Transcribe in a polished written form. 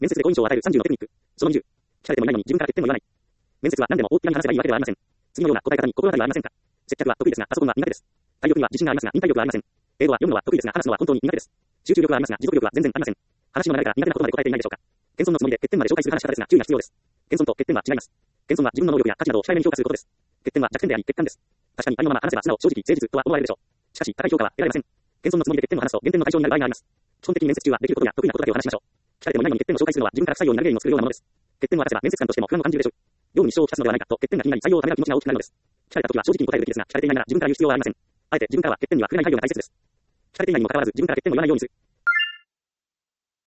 面接で好印象を与える30のテクニック。その20。聞かれてもいないのに自分から欠点も言わない。面接は何でも大っぴらに話せばいいわけではありません。次のような答え方に心当たりはありませんか？接客は得意ですが、パソコンは苦手です。体力には自信がありますが、忍耐力はありません。英語は読むのは得意ですが、話すのは本当に苦手です。集中力はありますが、持続力は全然ありません。話の流れから苦手なことまで答えていないでしょうか。謙遜のつもりで欠点まで紹介する話し方ですが、注意が必要です。謙遜と欠点は違います。謙遜は自分の能力や価値などを控えめに評価することです。欠点は弱点であり、欠陥です。確かにありのまま話せば素直、正直、誠実とは思われるでしょう。しかし、高い評価は得られません。謙遜のつもりで欠点を話すと減点の対象になる場合があります。基本的に面接中はできることや得意なことだけを話しましょう。聞かれてもいないのに欠点を紹介するのは自分から不採用になる原因を作るようなものです。欠点を明かせば面接官としても不安を感じるでしょう。業務に支障をきたすのではないかと欠点が気になり採用をためらう気持ちが大きくなるのです。聞かれたときは正直に答えるべきですが、聞かれていないなら自分から言う必要はありません。あえて自分からは欠点には触れない配慮が大切です。聞かれていないにもかかわらず自分から欠点を言わないようにする。